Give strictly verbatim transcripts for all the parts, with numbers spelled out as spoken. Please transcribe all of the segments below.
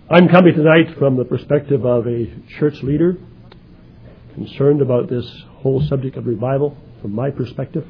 I'm coming tonight from the perspective of a church leader concerned about this whole subject of revival from my perspective.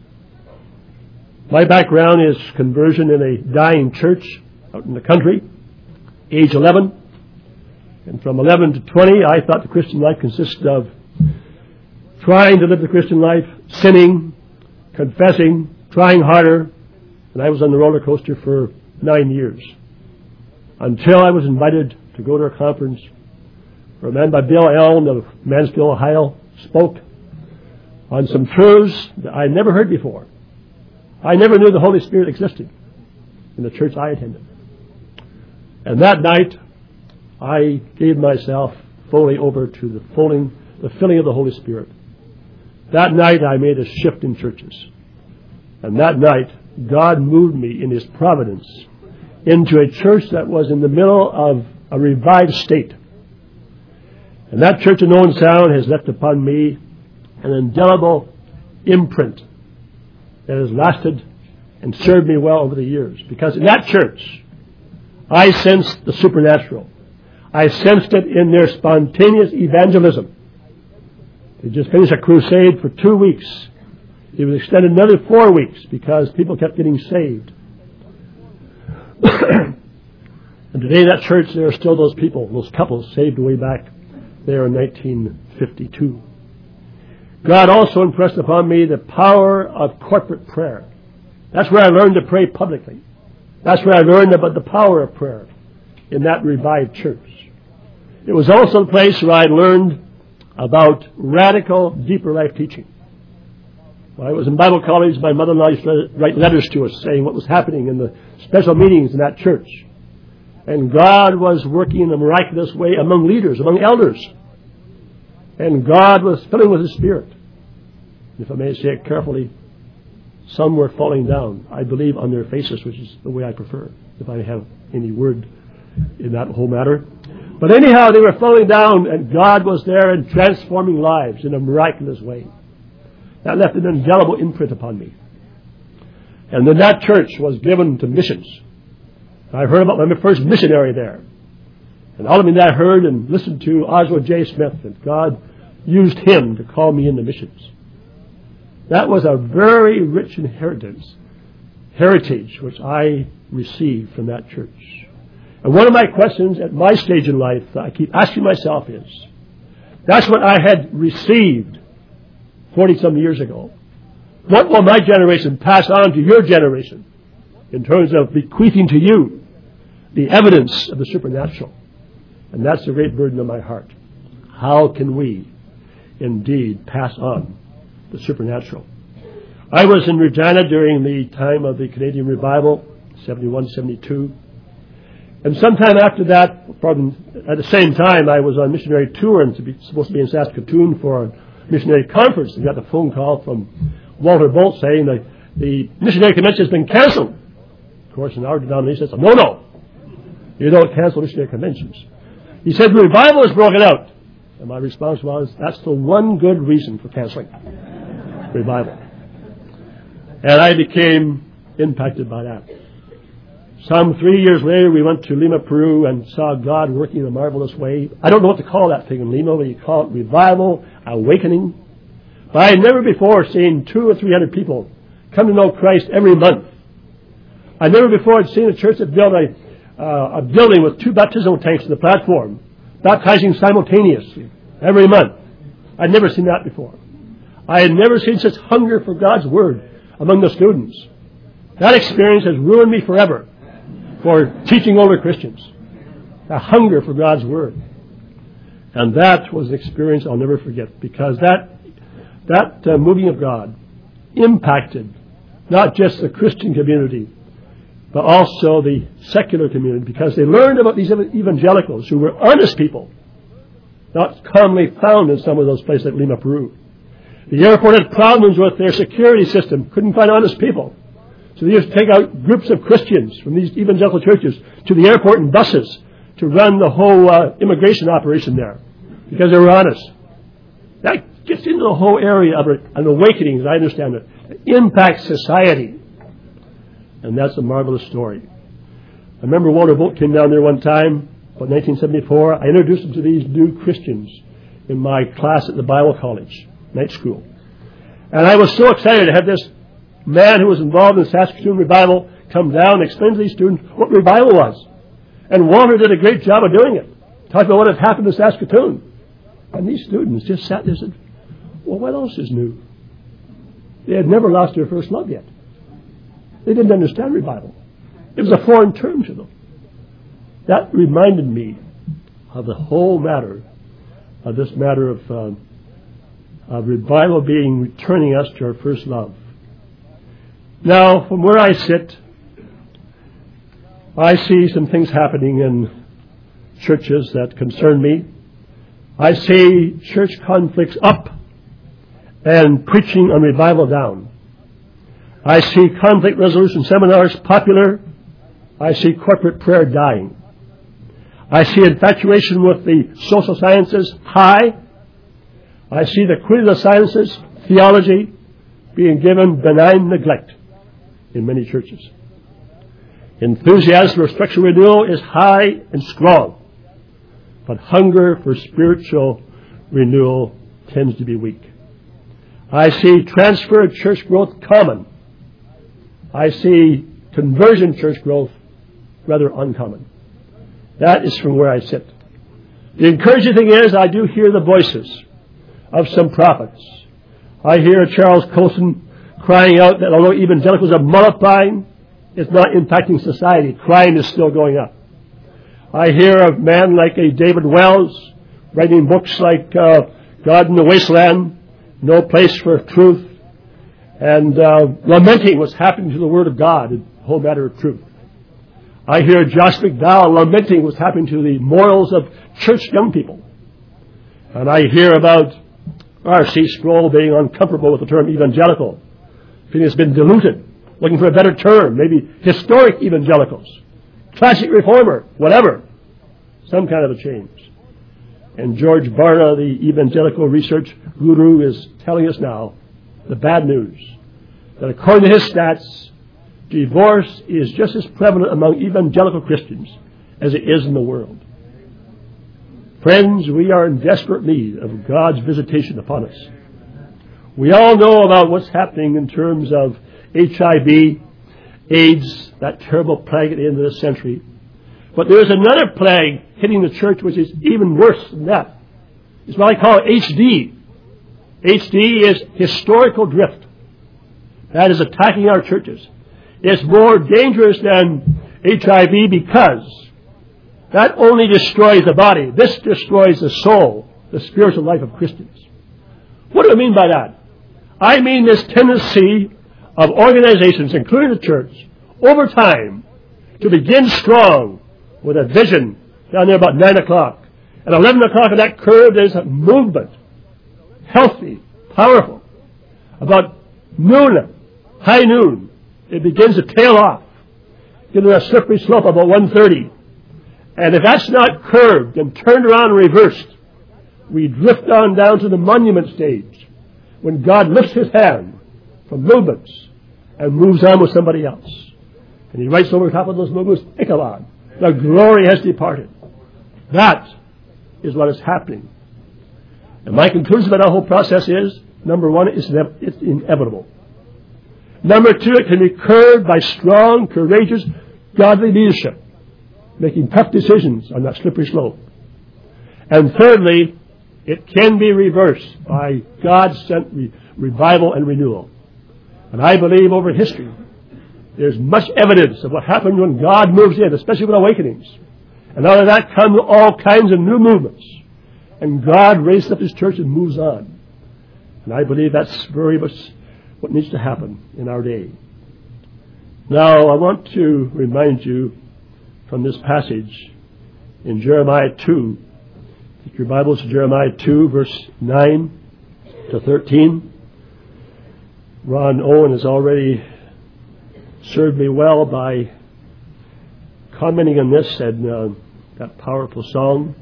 My background is conversion in a dying church out in the country, age eleven. And from eleven to twenty, I thought the Christian life consisted of trying to live the Christian life, sinning, confessing, trying harder. And I was on the roller coaster for nine years. Until I was invited to go to a conference where a man by Bill Elm of Mansfield, Ohio, spoke on some truths that I never heard before. I never knew the Holy Spirit existed in the church I attended. And that night, I gave myself fully over to the filling, the filling of the Holy Spirit. That night, I made a shift in churches. And that night, God moved me in His providence into a church that was in the middle of a revived state. And that church in Owen Sound has left upon me an indelible imprint that has lasted and served me well over the years. Because in that church, I sensed the supernatural. I sensed it in their spontaneous evangelism. They just finished a crusade for two weeks. It was extended another four weeks because people kept getting saved. And today that church, there are still those people, those couples saved way back there in nineteen fifty-two. God also impressed upon me the power of corporate prayer. That's where I learned to pray publicly. That's where I learned about the power of prayer in that revived church. It was also the place where I learned about radical, deeper life teaching. When I was in Bible college, my mother-in-law used to write letters to us saying what was happening in the special meetings in that church. And God was working in a miraculous way among leaders, among elders. And God was filling with His Spirit. If I may say it carefully, some were falling down, I believe, on their faces, which is the way I prefer, if I have any word in that whole matter. But anyhow, they were falling down, and God was there and transforming lives in a miraculous way. That left an indelible imprint upon me. And then that church was given to missions. I heard about my first missionary there. And all of me that I heard and listened to Oswald J. Smith, and God used him to call me into missions. That was a very rich inheritance, heritage, which I received from that church. And one of my questions at my stage in life that I keep asking myself is, that's what I had received forty-some years ago. What will my generation pass on to your generation in terms of bequeathing to you the evidence of the supernatural? And that's the great burden of my heart. How can we indeed pass on the supernatural? I was in Regina during the time of the Canadian Revival, seventy-one seventy-two. And sometime after that, pardon, at the same time, I was on missionary tour and to be, supposed to be in Saskatoon for a missionary conference, and got the phone call from Walter Bolt saying that the missionary convention has been canceled. Of course, in our denomination, it's a no, no. You don't cancel missionary conventions. He said, the revival is broken out. And my response was, that's the one good reason for canceling revival. And I became impacted by that. Some three years later, we went to Lima, Peru, and saw God working in a marvelous way. I don't know what to call that thing in Lima, whether you call it revival, awakening. But I had never before seen two or three hundred people come to know Christ every month. I never before had seen a church that built a, uh, a building with two baptismal tanks on the platform, baptizing simultaneously every month. I'd never seen that before. I had never seen such hunger for God's Word among the students. That experience has ruined me forever for teaching older Christians. A hunger for God's Word. And that was an experience I'll never forget, because that that uh, moving of God impacted not just the Christian community, but also the secular community, because they learned about these evangelicals who were honest people, not commonly found in some of those places like Lima, Peru. The airport had problems with their security system, couldn't find honest people. So they used to take out groups of Christians from these evangelical churches to the airport in buses to run the whole uh, immigration operation there, because they were honest. That gets into the whole area of an awakening, as I understand it. It impacts society. And that's a marvelous story. I remember Walter Bolt came down there one time, But in nineteen seventy-four, I introduced them to these new Christians in my class at the Bible College, night school. And I was so excited to have this man who was involved in the Saskatoon revival come down and explain to these students what revival was. And Walter did a great job of doing it. Talked about what had happened in Saskatoon. And these students just sat there and said, well, what else is new? They had never lost their first love yet. They didn't understand revival. It was a foreign term to them. That reminded me of the whole matter, of this matter of, uh, of revival being returning us to our first love. Now, from where I sit, I see some things happening in churches that concern me. I see church conflicts up and preaching on revival down. I see conflict resolution seminars popular. I see corporate prayer dying. I see infatuation with the social sciences high. I see the queen of the sciences, theology, being given benign neglect in many churches. Enthusiasm for spiritual renewal is high and strong, but hunger for spiritual renewal tends to be weak. I see transferred church growth common. I see conversion church growth rather uncommon. That is from where I sit. The encouraging thing is I do hear the voices of some prophets. I hear Charles Colson crying out that although evangelicals are multiplying, it's not impacting society. Crime is still going up. I hear of men like a David Wells writing books like uh, God in the Wasteland, No Place for Truth, and uh, lamenting what's happening to the Word of God, the whole matter of truth. I hear Josh McDowell lamenting what's happening to the morals of church young people. And I hear about R C Sproul being uncomfortable with the term evangelical, feeling it's been diluted, looking for a better term, maybe historic evangelicals, classic reformer, whatever, some kind of a change. And George Barna, the evangelical research guru, is telling us now the bad news, that according to his stats, divorce is just as prevalent among evangelical Christians as it is in the world. Friends, we are in desperate need of God's visitation upon us. We all know about what's happening in terms of H I V, AIDS, that terrible plague at the end of this century. But there is another plague hitting the church which is even worse than that. It's what I call H D. H D is historical drift. That is attacking our churches. It's more dangerous than H I V because that only destroys the body. This destroys the soul, the spiritual life of Christians. What do I mean by that? I mean this tendency of organizations, including the church, over time, to begin strong with a vision down there about nine o'clock. At eleven o'clock on that curve, there's a movement, healthy, powerful. About noon, high noon, it begins to tail off, getting a slippery slope about one thirty. And if that's not curved and turned around and reversed, we drift on down to the monument stage when God lifts his hand from movements and moves on with somebody else. And he writes over the top of those movements, Ichabod, the glory has departed. That is what is happening. And my conclusion about our whole process is, number one, it's inevitable. Number two, it can be curbed by strong, courageous, godly leadership, making tough decisions on that slippery slope. And thirdly, it can be reversed by God-sent re- revival and renewal. And I believe over history, there's much evidence of what happens when God moves in, especially with awakenings. And out of that come all kinds of new movements. And God raises up his church and moves on. And I believe that's very much what needs to happen in our day. Now, I want to remind you from this passage in Jeremiah two. Take your Bibles to Jeremiah two, verse nine to thirteen. Ron Owen has already served me well by commenting on this and uh, that powerful song.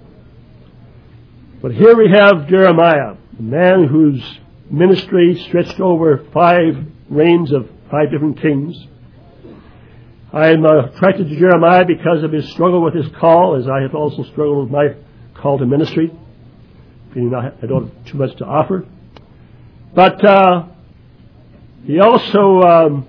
But here we have Jeremiah, a man whose ministry stretched over five reigns of five different kings. I'm uh, attracted to Jeremiah because of his struggle with his call, as I have also struggled with my call to ministry. Feeling I don't have too much to offer. But uh, he also um,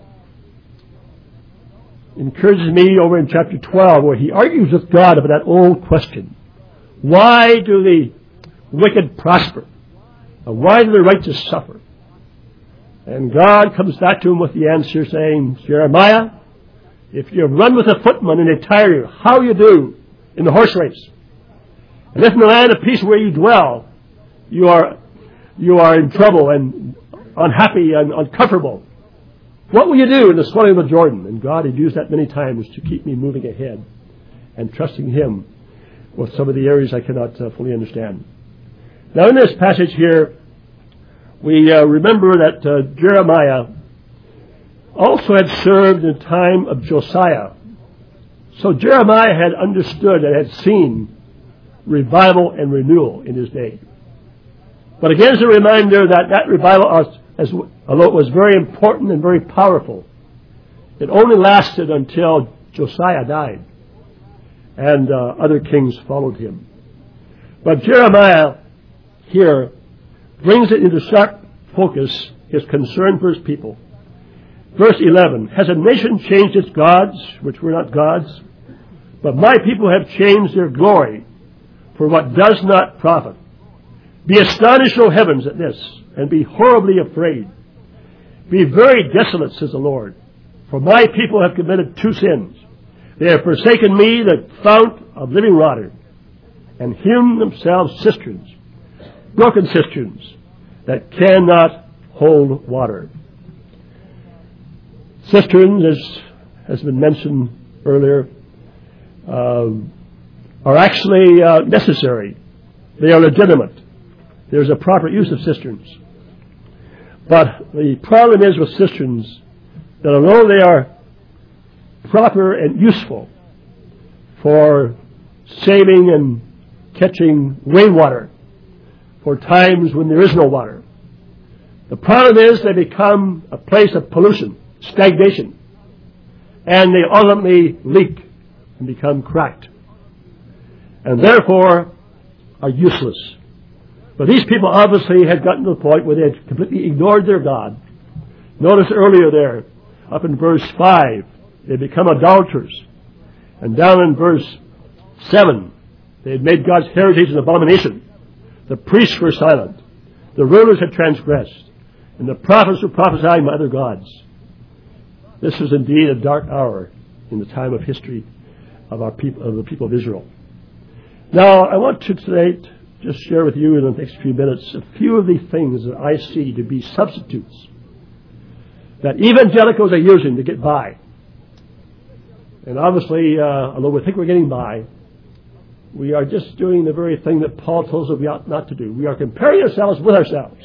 encourages me over in chapter twelve, where he argues with God about that old question. Why do the wicked prosper? And why do the righteous suffer? And God comes back to him with the answer saying, Jeremiah, if you run with a footman and they tire you, how you do in the horse race? And if in the land of peace where you dwell, you are you are in trouble and unhappy and uncomfortable, what will you do in the swelling of the Jordan? And God had used that many times to keep me moving ahead and trusting him with some of the areas I cannot uh, fully understand. Now in this passage here, we uh, remember that uh, Jeremiah also had served in the time of Josiah. So Jeremiah had understood and had seen revival and renewal in his day. But again, as a reminder that that revival, as, although it was very important and very powerful, it only lasted until Josiah died and uh, other kings followed him. But Jeremiah here brings it into sharp focus, his concern for his people. Verse eleven, has a nation changed its gods, which were not gods? But my people have changed their glory for what does not profit. Be astonished, O heavens, at this, and be horribly afraid. Be very desolate, says the Lord, for my people have committed two sins. They have forsaken me, the fount of living water, and hewn themselves cisterns, broken cisterns, that cannot hold water. Cisterns, as has been mentioned earlier, uh, are actually uh, necessary. They are legitimate. There's a proper use of cisterns. But the problem is with cisterns that although they are proper and useful for saving and catching rainwater for times when there is no water, the problem is they become a place of pollution, stagnation, and they ultimately leak and become cracked, and therefore are useless. But these people obviously had gotten to the point where they had completely ignored their God. Notice earlier there, up in verse five, they become idolaters. And down in verse seven, they had made God's heritage an abomination. The priests were silent. The rulers had transgressed. And the prophets were prophesying by other gods. This was indeed a dark hour in the time of history of our people, of the people of Israel. Now, I want to today just share with you in the next few minutes a few of the things that I see to be substitutes that evangelicals are using to get by. And obviously, uh, although we think we're getting by, we are just doing the very thing that Paul tells us we ought not to do. We are comparing ourselves with ourselves.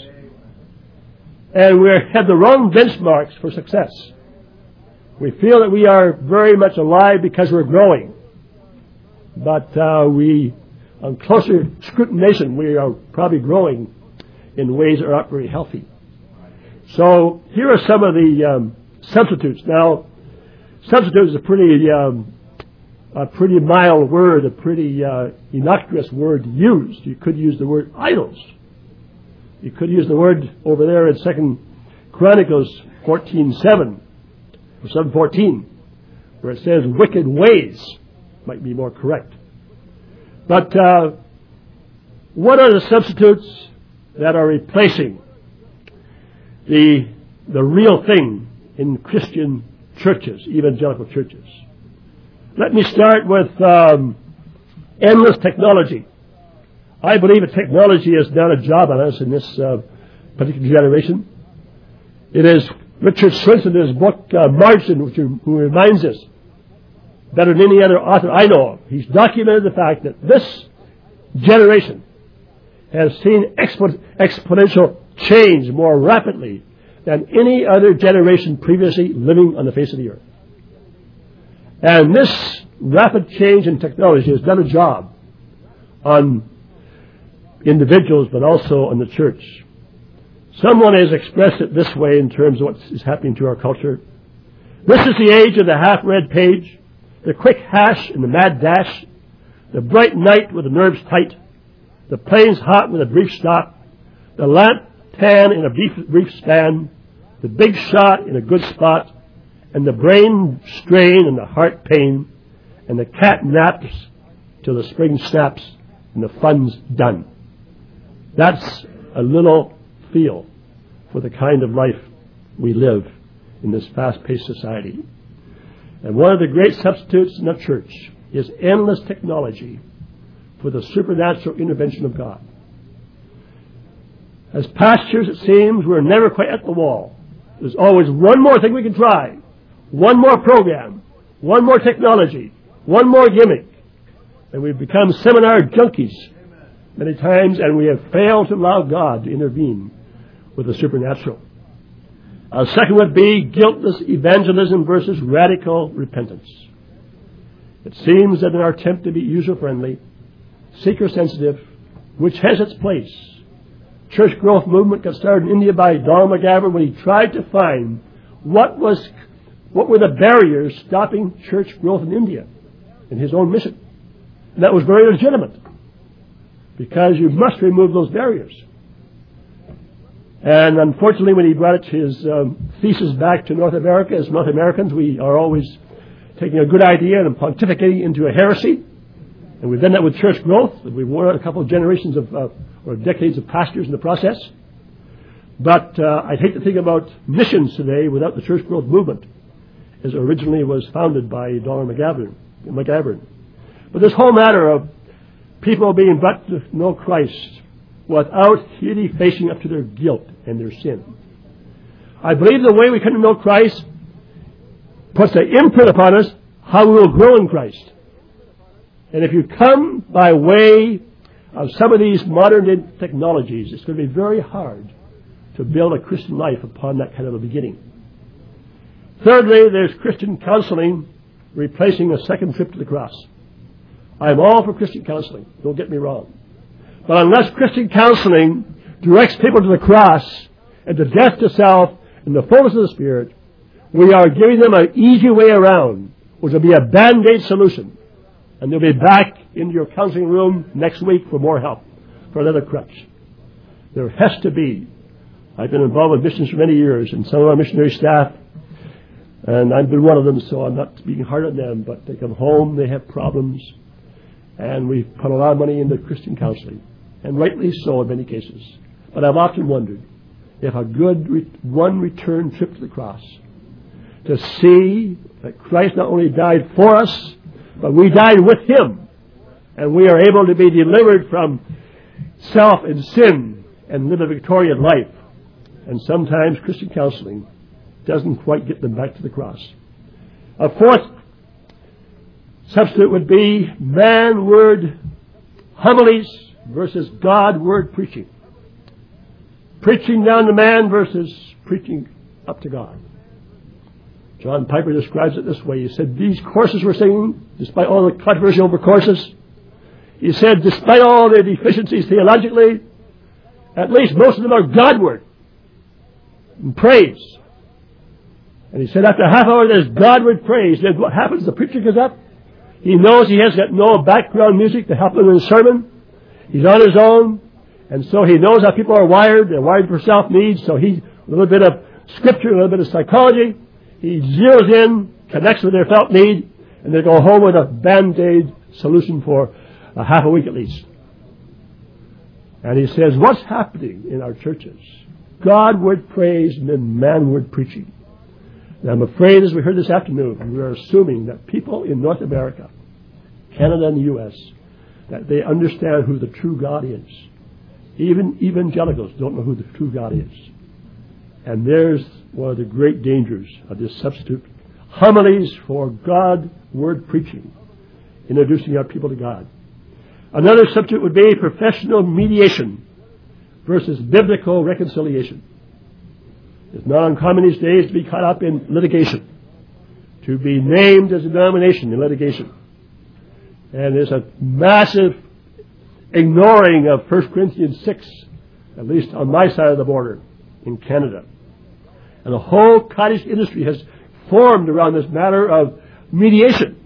And we have the wrong benchmarks for success. We feel that we are very much alive because we're growing. But uh, we, on closer scrutinization, we are probably growing in ways that are not very healthy. So here are some of the um, substitutes. Now, substitute is a pretty, um, a pretty mild word, a pretty uh, innocuous word used. You could use the word idols. You could use the word over there in Second Chronicles fourteen seven or seven fourteen, where it says wicked ways. Might be more correct. But uh, what are the substitutes that are replacing the the real thing in Christian churches, evangelical churches? Let me start with um, endless technology. I believe that technology has done a job on us in this uh, particular generation. It is Richard Swinson in his book uh, Margin, which, who reminds us better than any other author I know of. He's documented the fact that this generation has seen expo- exponential change more rapidly than any other generation previously living on the face of the earth. And this rapid change in technology has done a job on individuals, but also on the church. Someone has expressed it this way in terms of what is happening to our culture, This is the age of the half-read page, the quick hash and the mad dash, the bright night with the nerves tight, the plains hot with a brief stop, the lamp tan in a brief, brief span, the big shot in a good spot, and the brain strain and the heart pain, and the cat naps till the spring snaps and the fun's done. That's a little feel for the kind of life we live in this fast-paced society. And one of the great substitutes in the church is endless technology for the supernatural intervention of God. As pastors, it seems, we're never quite at the wall. There's always one more thing we can try, one more program, one more technology, one more gimmick. And we've become seminar junkies many times, and we have failed to allow God to intervene with the supernatural. A second would be guiltless evangelism versus radical repentance. It seems that in our attempt to be user-friendly, seeker-sensitive, which has its place, church growth movement got started in India by Donald McGavran when he tried to find what was, what were the barriers stopping church growth in India in his own mission. And that was very legitimate, because you must remove those barriers. And unfortunately, when he brought his um, thesis back to North America, as North Americans, we are always taking a good idea and pontificating into a heresy. And we've done that with church growth. We've worn out a couple of generations of, uh, or decades of pastors in the process. But uh, I'd hate to think about missions today without the church growth movement, as it originally was founded by Donald McGavran. McGavran. But this whole matter of people being brought to know Christ without really facing up to their guilt and their sin. I believe the way we come to know Christ puts an imprint upon us how we will grow in Christ. And if you come by way of some of these modern technologies, it's going to be very hard to build a Christian life upon that kind of a beginning. Thirdly, there's Christian counseling replacing a second trip to the cross. I'm all for Christian counseling, don't get me wrong. But unless Christian counseling directs people to the cross and to death to self and the fullness of the Spirit, we are giving them an easy way around, which will be a band-aid solution. And they'll be back into your counseling room next week for more help, for another crutch. There has to be. I've been involved with missions for many years, and some of our missionary staff, and I've been one of them, so I'm not being hard on them, but they come home, they have problems, and we've put a lot of money into Christian counseling. And rightly so in many cases. But I've often wondered if a good re- one return trip to the cross to see that Christ not only died for us, but we died with Him. And we are able to be delivered from self and sin and live a victorious life. And sometimes Christian counseling doesn't quite get them back to the cross. A fourth substitute would be man-word homilies versus God-word preaching. Preaching down to man versus preaching up to God. John Piper describes it this way. He said, these courses we're singing, despite all the controversy over courses, he said, despite all their deficiencies theologically, at least most of them are Godward and praise. And he said, after a half hour there's Godward praise. Then what happens? The preacher goes up. He knows he has got no background music to help him in the sermon. He's on his own, and so he knows how people are wired. They're wired for self-needs, so he, a little bit of scripture, a little bit of psychology, he zeroes in, connects with their felt need, and they go home with a band-aid solution for a half a week at least. And he says, what's happening in our churches? God-word praise and then man-word preaching. And I'm afraid, as we heard this afternoon, we are assuming that people in North America, Canada and the U S, that they understand who the true God is. Even evangelicals don't know who the true God is. And there's one of the great dangers of this substitute. Homilies for God word preaching, introducing our people to God. Another substitute would be professional mediation versus biblical reconciliation. It's not uncommon these days to be caught up in litigation, to be named as a denomination in litigation. And there's a massive ignoring of First Corinthians six, at least on my side of the border in Canada. And the whole cottage industry has formed around this matter of mediation.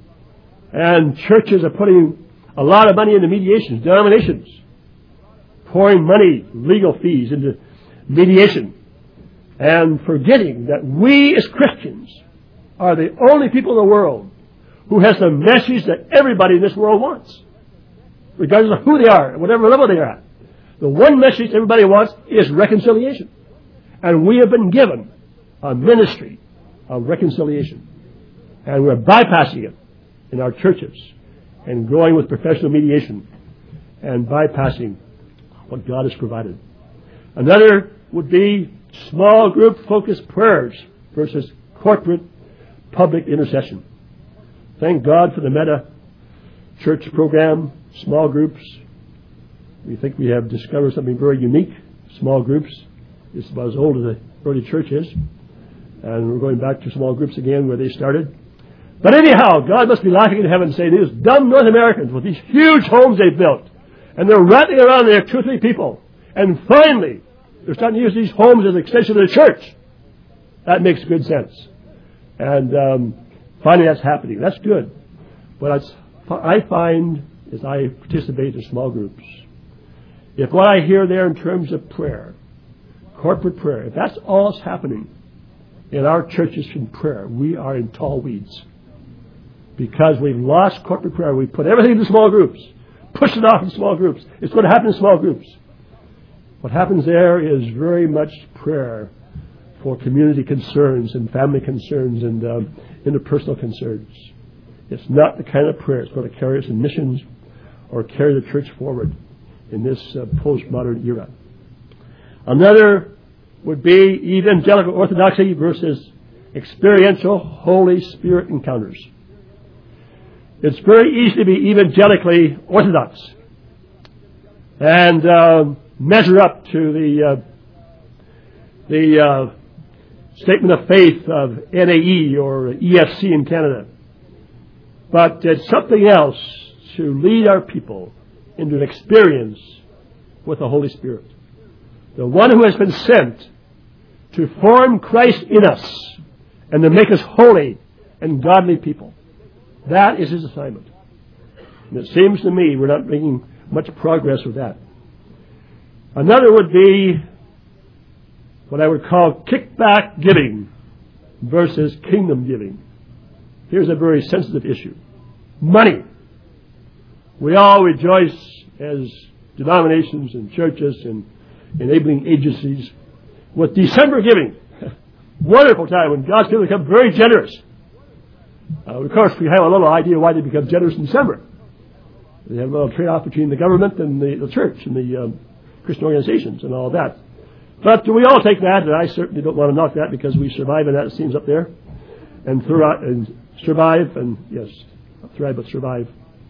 And churches are putting a lot of money into mediations, denominations, pouring money, legal fees into mediation, and forgetting that we as Christians are the only people in the world who has the message that everybody in this world wants, regardless of who they are, whatever level they are at. The one message everybody wants is reconciliation. And we have been given a ministry of reconciliation. And we're bypassing it in our churches and going with professional mediation and bypassing what God has provided. Another would be small group focused prayers versus corporate public intercession. Thank God for the Meta Church program, small groups. We think we have discovered something very unique. Small groups. It's about as old as the early church is. And we're going back to small groups again where they started. But anyhow, God must be laughing in heaven saying, these dumb North Americans with these huge homes they've built. And they're rattling around there, two or three people. And finally, they're starting to use these homes as an extension of the church. That makes good sense. And um, finally that's happening. That's good. But I find as I participate in small groups, if what I hear there in terms of prayer, corporate prayer, if that's all that's happening in our churches in prayer, we are in tall weeds. Because we've lost corporate prayer. We've put everything into small groups. Pushed it off in small groups. It's going to happen in small groups. What happens there is very much prayer for community concerns and family concerns and um, interpersonal concerns. It's not the kind of prayer that's going to carry us in missions or carry the church forward in this uh, postmodern era. Another would be evangelical orthodoxy versus experiential Holy Spirit encounters. It's very easy to be evangelically orthodox and uh, measure up to the uh, the uh, statement of faith of N A E or E F C in Canada. But it's something else to lead our people into an experience with the Holy Spirit. The one who has been sent to form Christ in us and to make us holy and godly people. That is his assignment. And it seems to me we're not making much progress with that. Another would be what I would call kickback giving versus kingdom giving. Here's a very sensitive issue. Money. We all rejoice as denominations and churches and enabling agencies with December giving. Wonderful time when God's people become very generous. Uh, of course, we have a little idea why they become generous in December. They have a little trade-off between the government and the, the church and the um, Christian organizations and all that. But we all take that, and I certainly don't want to knock that because we survive in that, it seems, up there. And, thrive, and survive, and yes, not thrive, but survive.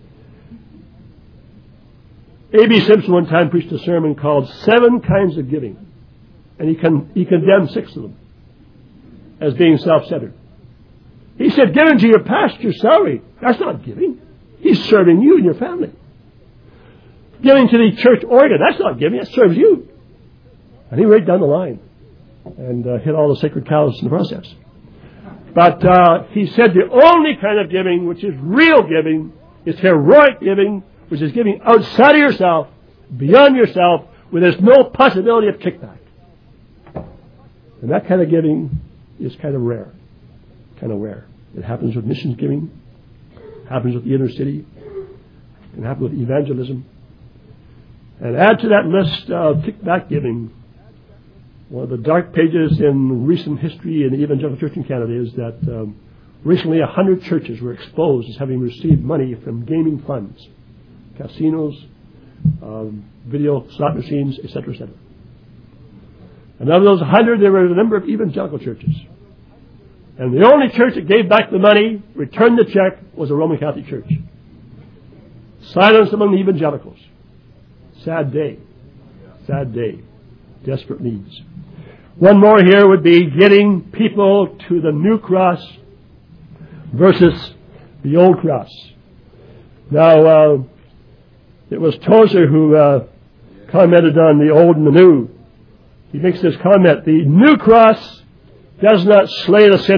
A B Simpson one time preached a sermon called Seven Kinds of Giving. And he, con- he condemned six of them as being self-centered. He said, giving to your pastor's salary, that's not giving. He's serving you and your family. Giving to the church organ, that's not giving, that serves you. And he right down the line and uh, hit all the sacred cows in the process. But uh, he said the only kind of giving, which is real giving, is heroic giving, which is giving outside of yourself, beyond yourself, where there's no possibility of kickback. And that kind of giving is kind of rare. Kind of rare. It happens with missions giving, happens with the inner city, can happen with evangelism. And add to that list of kickback giving, one of the dark pages in recent history in the evangelical church in Canada is that um, recently a hundred churches were exposed as having received money from gaming funds, casinos, um, video slot machines, et cetera, et cetera. And of those hundred, there were a number of evangelical churches. And the only church that gave back the money, returned the check, was a Roman Catholic church. Silence among the evangelicals. Sad day. Sad day. Desperate needs. One more here would be getting people to the new cross versus the old cross. Now, uh, it was Tozer who uh, commented on the old and the new. He makes this comment, the new cross does not slay the sinner,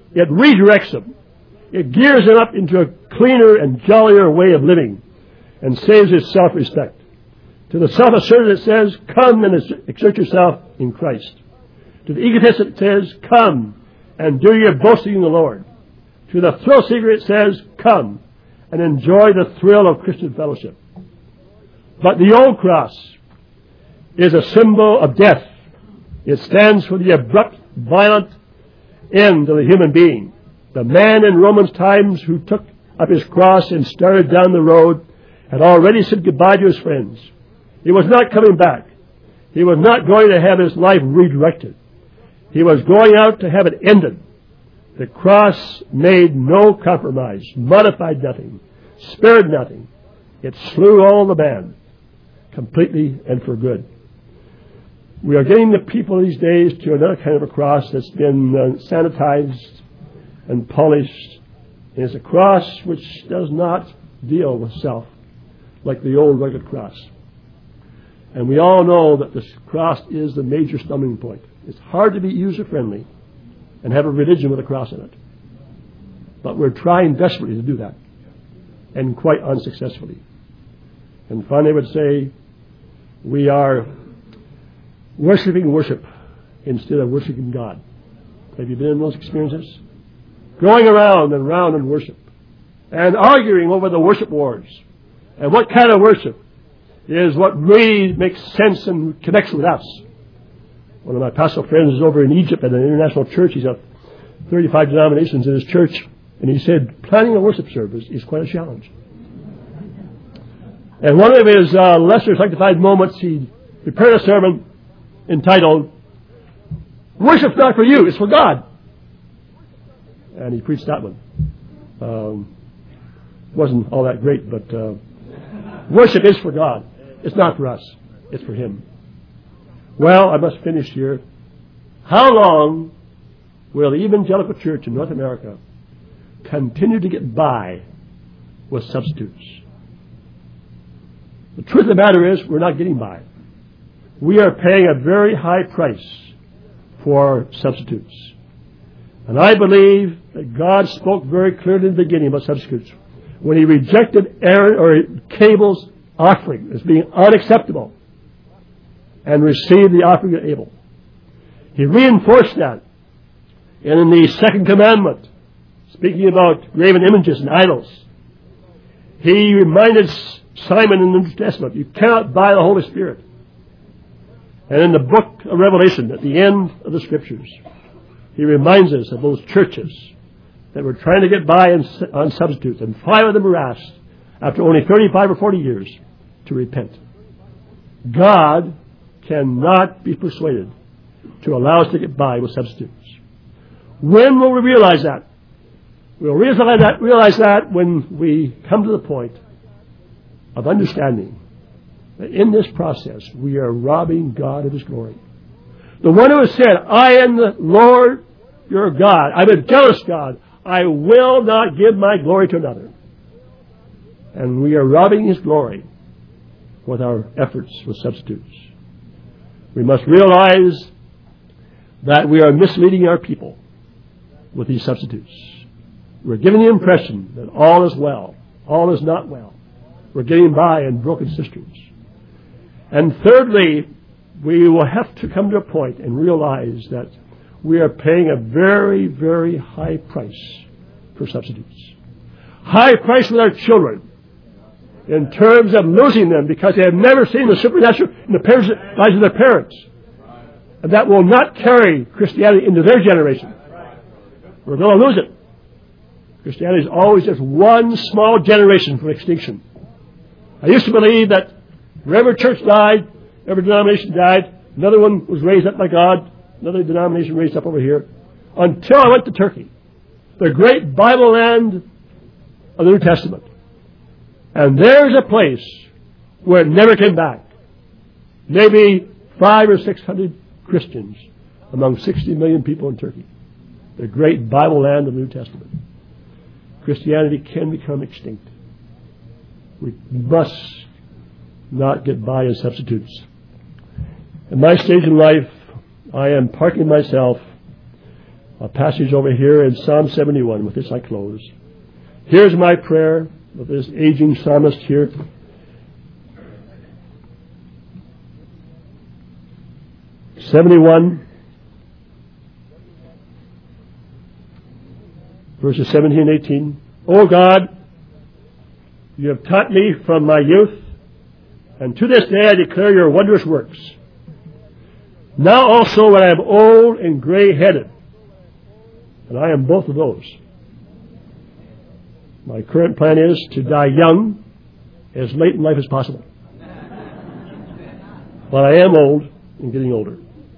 It redirects them. It gears them up into a cleaner and jollier way of living and saves his self-respect. To the self-assertive it says, come and exert yourself in Christ. To the egotist it says, come and do your boasting in the Lord. To the thrill seeker it says, come and enjoy the thrill of Christian fellowship. But the old cross is a symbol of death. It stands for the abrupt, violent end of the human being. The man in Romans times who took up his cross and started down the road had already said goodbye to his friends. He was not coming back. He was not going to have his life redirected. He was going out to have it ended. The cross made no compromise, modified nothing, spared nothing. It slew all the man, completely and for good. We are getting the people these days to another kind of a cross that's been uh, sanitized and polished. And it's a cross which does not deal with self like the old rugged cross. And we all know that this cross is the major stumbling point. It's hard to be user-friendly and have a religion with a cross in it. But we're trying desperately to do that, and quite unsuccessfully. And finally I would say we are worshiping worship instead of worshiping God. Have you been in those experiences? Going around and round in worship and arguing over the worship wars. And what kind of worship is what really makes sense and connects with us. One of my pastoral friends is over in Egypt at an international church. He's got thirty-five denominations in his church. And he said, planning a worship service is quite a challenge. And one of his uh, lesser sanctified moments, he prepared a sermon entitled, Worship's not for you, it's for God. And he preached that one. Um, wasn't all that great, but uh, worship is for God. It's not for us. It's for Him. Well, I must finish here. How long will the evangelical church in North America continue to get by with substitutes? The truth of the matter is, we're not getting by. We are paying a very high price for substitutes. And I believe that God spoke very clearly in the beginning about substitutes. When He rejected Aaron or Cable's offering as being unacceptable and received the offering of Abel, He reinforced that. And in the second commandment, speaking about graven images and idols, He reminded Simon in the New Testament, you cannot buy the Holy Spirit. And in the book of Revelation, at the end of the Scriptures, He reminds us of those churches that were trying to get by on substitutes, and five of them were asked, after only thirty-five or forty years, to repent. God cannot be persuaded to allow us to get by with substitutes. When will we realize that? We'll realize that, realize that when we come to the point of understanding that in this process we are robbing God of His glory. The one who has said, I am the Lord your God. I'm a jealous God. I will not give my glory to another. And we are robbing His glory with our efforts with substitutes. We must realize that we are misleading our people with these substitutes. We're giving the impression that all is well. All is not well. We're getting by in broken cisterns. And thirdly, we will have to come to a point and realize that we are paying a very, very high price for substitutes. High price with our children in terms of losing them because they have never seen the supernatural in the parents, lives of their parents. And that will not carry Christianity into their generation. We're going to lose it. Christianity is always just one small generation from extinction. I used to believe that wherever church died, every denomination died, another one was raised up by God, another denomination raised up over here, until I went to Turkey, the great Bible land of the New Testament. And there's a place where it never came back. Maybe five or six hundred Christians among sixty million people in Turkey. The great Bible land of the New Testament. Christianity can become extinct. We must not get by as substitutes. At my stage in life, I am parking myself A passage over here in Psalm seventy-one. With this I close. Here's my prayer of this aging psalmist here. seventy-one, verses seventeen and eighteen. O God, you have taught me from my youth, and to this day I declare your wondrous works. Now also when I am old and gray-headed, and I am both of those, my current plan is to die young, as late in life as possible. But I am old and getting older.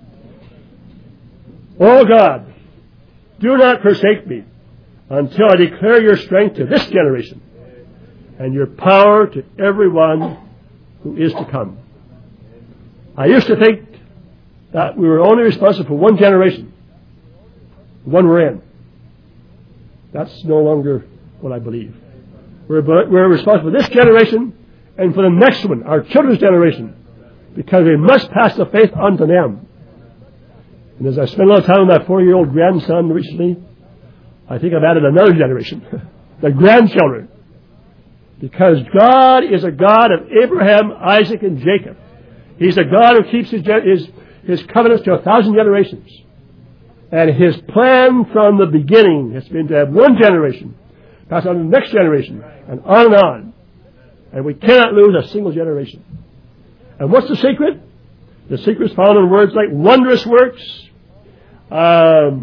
O God, do not forsake me until I declare your strength to this generation and your power to everyone who is to come. I used to think that we were only responsible for one generation, the one we're in. That's no longer what I believe. We're, we're responsible for this generation and for the next one, our children's generation, because we must pass the faith on to them. And as I spent a lot of time with my four-year-old grandson recently, I think I've added another generation, the grandchildren. Because God is a God of Abraham, Isaac, and Jacob. He's a God who keeps his, his, his covenants to a thousand generations. And his plan from the beginning has been to have one generation pass on to the next generation, and on and on. And we cannot lose a single generation. And what's the secret? The secret is found in words like wondrous works, um,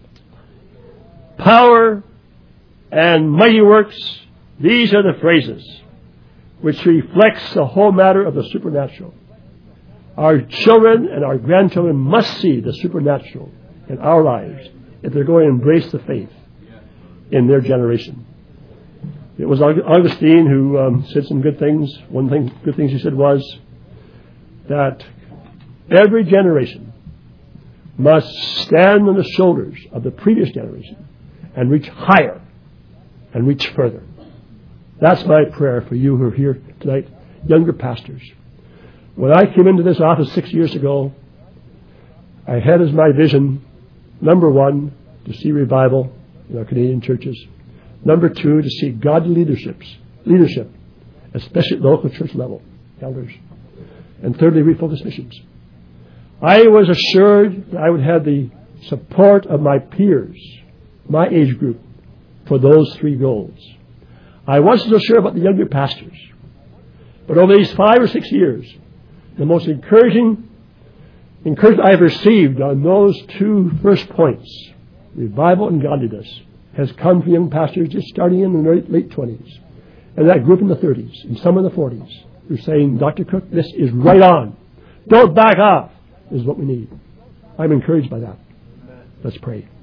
power, and mighty works. These are the phrases which reflects the whole matter of the supernatural. Our children and our grandchildren must see the supernatural in our lives if they're going to embrace the faith in their generation. It was Augustine who um, said some good things. One thing, good things he said was that every generation must stand on the shoulders of the previous generation and reach higher and reach further. That's my prayer for you who are here tonight, younger pastors. When I came into this office six years ago, I had as my vision, number one, to see revival in our Canadian churches. Number two, to see godly leaderships, leadership, especially at the local church level, elders. And thirdly, refocus missions. I was assured that I would have the support of my peers, my age group, for those three goals. I wasn't so sure about the younger pastors. But over these five or six years, the most encouraging encouragement I have received on those two first points, revival and godliness, has come from young pastors just starting in the late twenties, and that group in the thirties, and some in the forties, who are saying, Doctor Cook, this is right on. Don't back off. This is what we need. I'm encouraged by that. Let's pray.